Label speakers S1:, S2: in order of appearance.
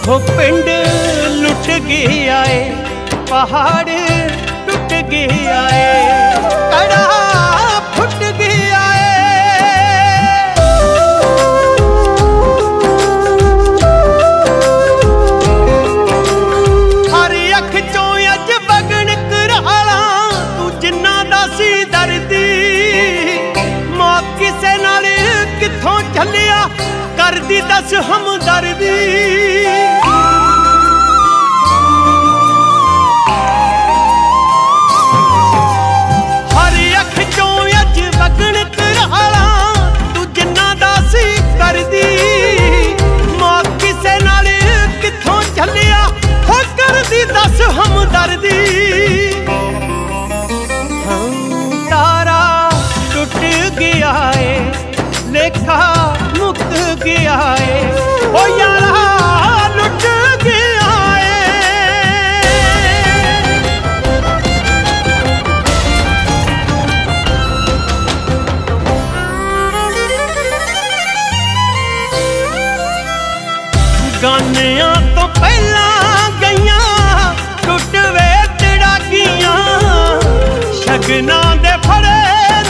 S1: हो पिंड लुट गया है, पहाड़ टूट गया है, कड़ा फुट गया है। हर अख चों अज बगन कराला तू जिन्ना दा सी दर्दी, मौत किसे नाल किथों झल्लिया करदी दस हमदर्दी। हर अख चों अज बगन कराला तू जिन्ना दा सी करदी, मौत किसे नाल किथों झल्लिया हो करदी दस हमदर्दी। तारा टुट गया है, लेखा मुक गया है, ओ यारा लुट गया है। गानिया तो पहला गईया टुट वे तड़ागियां, शगना दे फड़े